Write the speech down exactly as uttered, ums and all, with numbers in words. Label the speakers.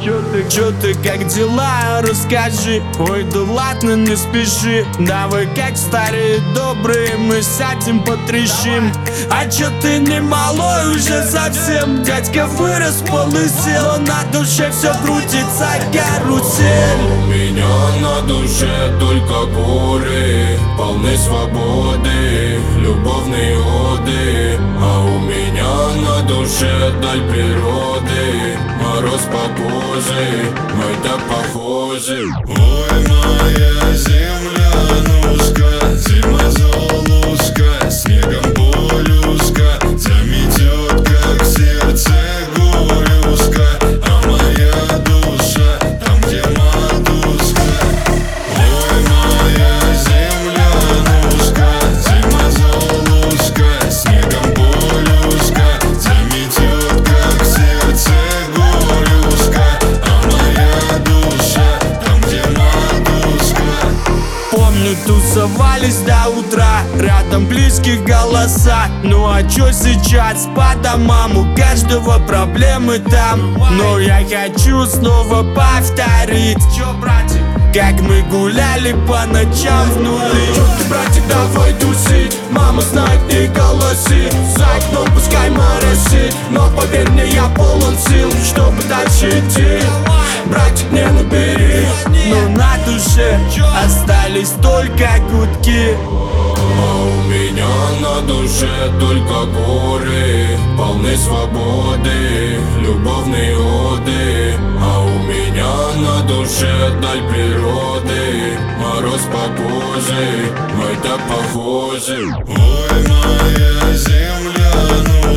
Speaker 1: чё ты, чё ты, как дела, расскажи. Ой, да ладно, не спеши. Давай, как старые добрые, мы сядем потрещим. А чё ты не малой уже совсем? Дядька вырос, полысел, на душе все крутится карусель.
Speaker 2: У меня на душе только горы, полны свободы, любовные оды. А у меня на душе даль природы, мороз по коже, мы так похожи.
Speaker 3: Ой, моя землянушка, зима золушка, снегом полюшка, заметет, как сердце горюшка. А моя душа там, где матушка. Ой, моя землянушка, зима золушка, снегом полюшка, заметет, как сердце горюшка. А моя душа там, где матушка.
Speaker 1: Помню, тусовались до утра, рядом близких голоса. Ну а чё сейчас по домам, у каждого проблемы там. Но я хочу снова повторить, чё, братик, как мы гуляли по ночам в нули. Чё ты, братик, давай тусить, мама знает, не голоси. За окном пускай моросит, но поверь мне, я полон сил, чтобы дальше идти. Братик, не набери, но на душе остались только гудки.
Speaker 2: А у меня на душе только горы, полны свободы, любовные оды. А у меня на душе даль природы, мороз по коже, мы так похожи.
Speaker 3: Ой, моя земля, ну